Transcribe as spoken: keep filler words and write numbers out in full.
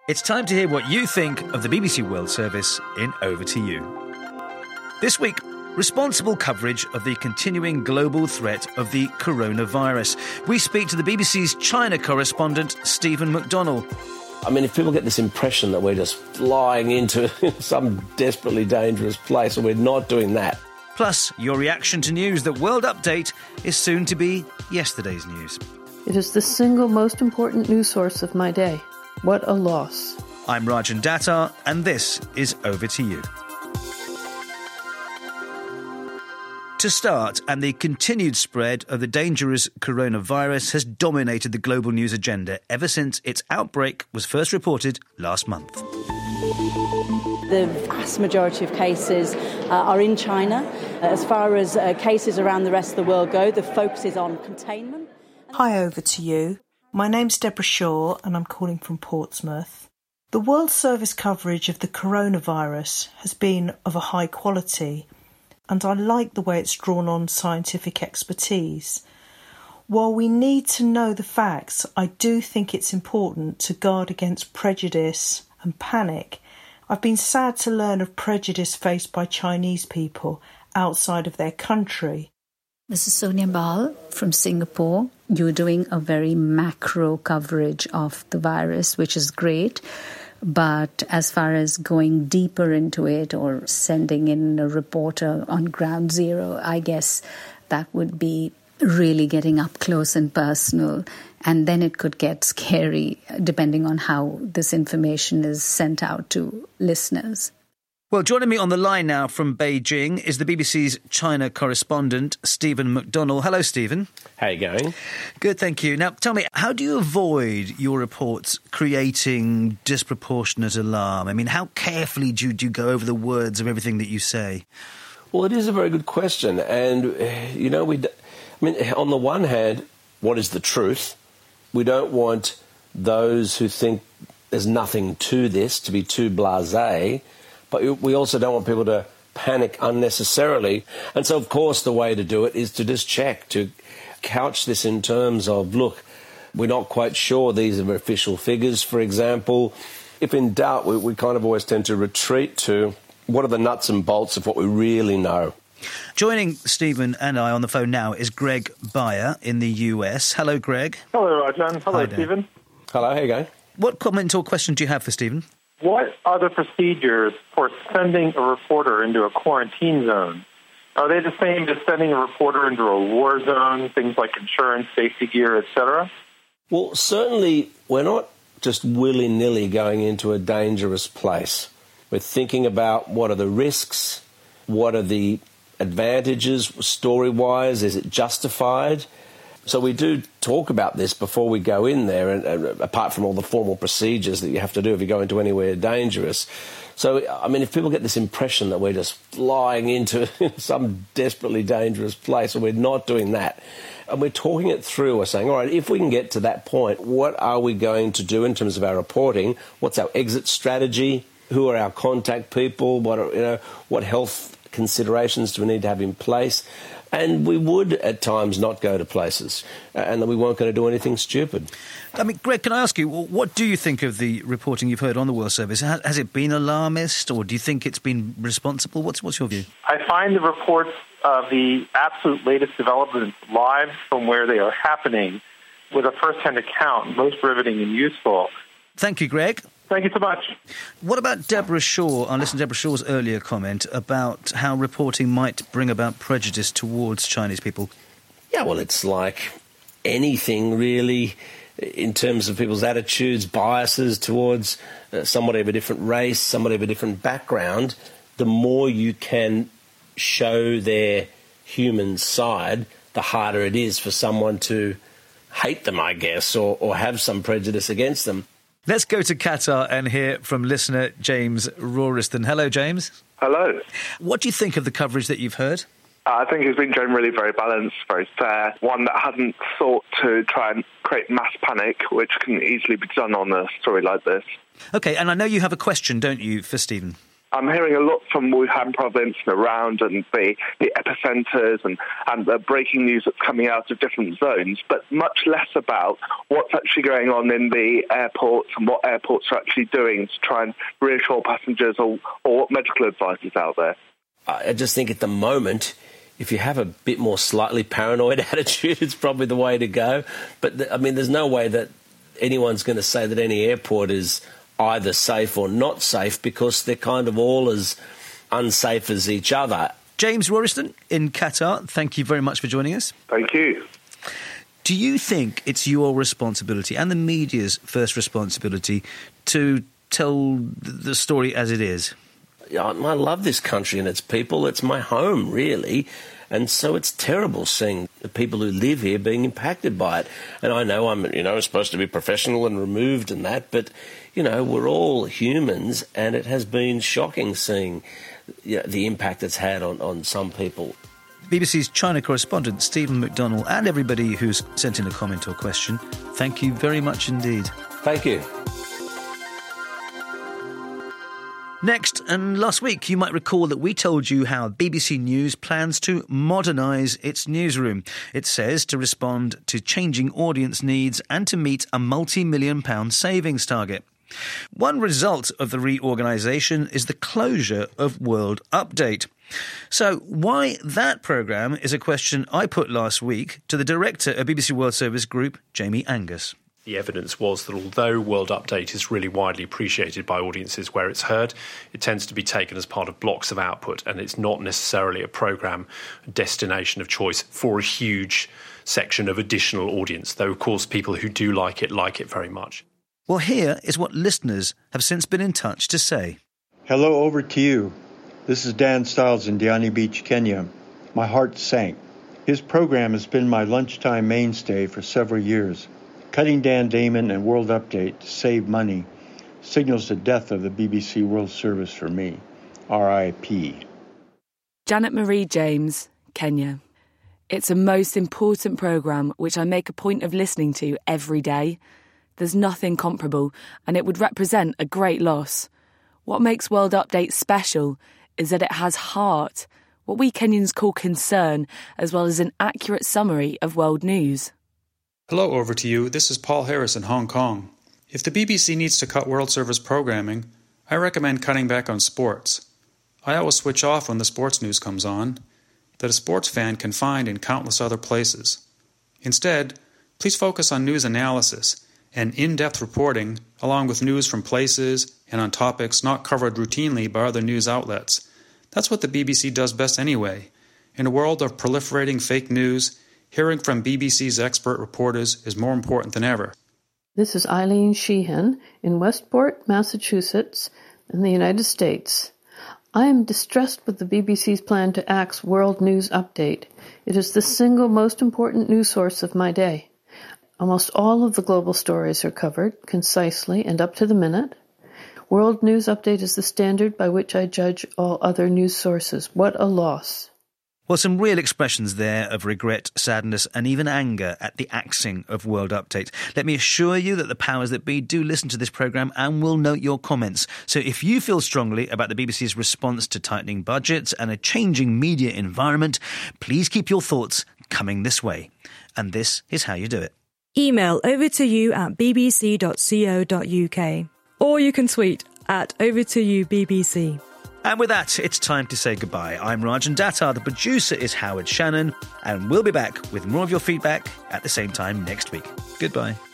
It's time to hear what you think of the B B C World Service in Over to You. This week, responsible coverage of the continuing global threat of the coronavirus. We speak to the B B C's China correspondent, Stephen McDonnell. I mean, if people get this impression that we're just flying into some desperately dangerous place, and we're not doing that. Plus, your reaction to news that World Update is soon to be yesterday's news. It is the single most important news source of my day. What a loss. I'm Rajan Datar, and this is Over to You. To start, and the continued spread of the dangerous coronavirus has dominated the global news agenda ever since its outbreak was first reported last month. The vast majority of cases uh, are in China. As far as uh, cases around the rest of the world go, the focus is on containment. Hi, Over to You. My name's Deborah Shaw and I'm calling from Portsmouth. The World Service coverage of the coronavirus has been of a high quality, and I like the way it's drawn on scientific expertise. While we need to know the facts, I do think it's important to guard against prejudice and panic. I've been sad to learn of prejudice faced by Chinese people outside of their country. This is Sonia Bal from Singapore. You're doing a very macro coverage of the virus, which is great. But as far as going deeper into it or sending in a reporter on ground zero, I guess that would be really getting up close and personal. And then it could get scary depending on how this information is sent out to listeners. Well, joining me on the line now from Beijing is the B B C's China correspondent, Stephen McDonnell. Hello, Stephen. How you going? Good, thank you. Now, tell me, how do you avoid your reports creating disproportionate alarm? I mean, how carefully do you, do you go over the words of everything that you say? Well, it is a very good question. And, you know, we, I mean, on the one hand, what is the truth? We don't want those who think there's nothing to this to be too blasé. But we also don't want people to panic unnecessarily. And so, of course, the way to do it is to just check, to couch this in terms of, look, we're not quite sure these are official figures, for example. If in doubt, we, we kind of always tend to retreat to what are the nuts and bolts of what we really know. Joining Stephen and I on the phone now is Greg Bayer in the U S. Hello, Greg. Hello, Rajan. Hello, Hi, Stephen. Hello, how you going? What comment or question do you have for Stephen? What are the procedures for sending a reporter into a quarantine zone? Are they the same as sending a reporter into a war zone, things like insurance, safety gear, et cetera? Well, certainly we're not just willy-nilly going into a dangerous place. We're thinking about what are the risks, what are the advantages story-wise, is it justified? So we do talk about this before we go in there, and, and apart from all the formal procedures that you have to do if you go into anywhere dangerous. So, I mean, if people get this impression that we're just flying into some desperately dangerous place, and we're not doing that, and we're talking it through, we're saying, all right, if we can get to that point, what are we going to do in terms of our reporting? What's our exit strategy? Who are our contact people? What are, you know, what health considerations do we need to have in place? And we would, at times, not go to places, and that we weren't going to do anything stupid. I mean, Greg, can I ask you, what do you think of the reporting you've heard on the World Service? Has it been alarmist, or do you think it's been responsible? What's, what's your view? I find the reports of the absolute latest developments live from where they are happening with a first-hand account most riveting and useful. Thank you, Greg. Thank you so much. What about Deborah Shaw? I listened to Deborah Shaw's earlier comment about how reporting might bring about prejudice towards Chinese people. Yeah, well, it's like anything, really, in terms of people's attitudes, biases towards uh, somebody of a different race, somebody of a different background. The more you can show their human side, the harder it is for someone to hate them, I guess, or, or have some prejudice against them. Let's go to Qatar and hear from listener James Roriston. Hello, James. Hello. What do you think of the coverage that you've heard? Uh, I think it's been generally very balanced, very fair, one that hasn't sought to try and create mass panic, which can easily be done on a story like this. OK, and I know you have a question, don't you, for Stephen? I'm hearing a lot from Wuhan province and around and the, the epicenters and, and the breaking news that's coming out of different zones, but much less about what's actually going on in the airports and what airports are actually doing to try and reassure passengers or, or what medical advice is out there. I just think at the moment, if you have a bit more slightly paranoid attitude, it's probably the way to go. But, th- I mean, there's no way that anyone's going to say that any airport is either safe or not safe, because they're kind of all as unsafe as each other. James Roriston in Qatar, thank you very much for joining us. Thank you. Do you think it's your responsibility and the media's first responsibility to tell the story as it is? I love this country and its people. It's my home, really. And so it's terrible seeing the people who live here being impacted by it. And I know I'm, you know, supposed to be professional and removed and that, but, you know, we're all humans, and it has been shocking seeing, you know, the impact it's had on, on some people. B B C's China correspondent Stephen McDonnell, and everybody who's sent in a comment or question, thank you very much indeed. Thank you. Next, and last week, you might recall that we told you how B B C News plans to modernise its newsroom. It says to respond to changing audience needs and to meet a multi-million pound savings target. One result of the reorganisation is the closure of World Update. So why that programme is a question I put last week to the director of B B C World Service Group, Jamie Angus. The evidence was that although World Update is really widely appreciated by audiences where it's heard, it tends to be taken as part of blocks of output, and it's not necessarily a programme destination of choice for a huge section of additional audience, though, of course, people who do like it like it very much. Well, here is what listeners have since been in touch to say. Hello, over to you. This is Dan Stiles in Diani Beach, Kenya. My heart sank. His program has been my lunchtime mainstay for several years. Cutting Dan Damon and World Update to save money signals the death of the B B C World Service for me. R I P Janet Marie James, Kenya. It's a most important programme which I make a point of listening to every day. There's nothing comparable, and it would represent a great loss. What makes World Update special is that it has heart, what we Kenyans call concern, as well as an accurate summary of world news. Hello, over to you. This is Paul Harris in Hong Kong. If the B B C needs to cut World Service programming, I recommend cutting back on sports. I always switch off when the sports news comes on, that a sports fan can find in countless other places. Instead, please focus on news analysis and in-depth reporting, along with news from places and on topics not covered routinely by other news outlets. That's what the B B C does best anyway. In a world of proliferating fake news, hearing from B B C's expert reporters is more important than ever. This is Eileen Sheehan in Westport, Massachusetts, in the United States. I am distressed with the B B C's plan to axe World News Update. It is the single most important news source of my day. Almost all of the global stories are covered concisely and up to the minute. World News Update is the standard by which I judge all other news sources. What a loss. Well, some real expressions there of regret, sadness and even anger at the axing of World Update. Let me assure you that the powers that be do listen to this programme and will note your comments. So if you feel strongly about the B B C's response to tightening budgets and a changing media environment, please keep your thoughts coming this way. And this is how you do it. Email over to you at b b c dot co dot u k, or you can tweet at over to you B B C. And with that, it's time to say goodbye. I'm Rajan Datta, the producer is Howard Shannon, and we'll be back with more of your feedback at the same time next week. Goodbye.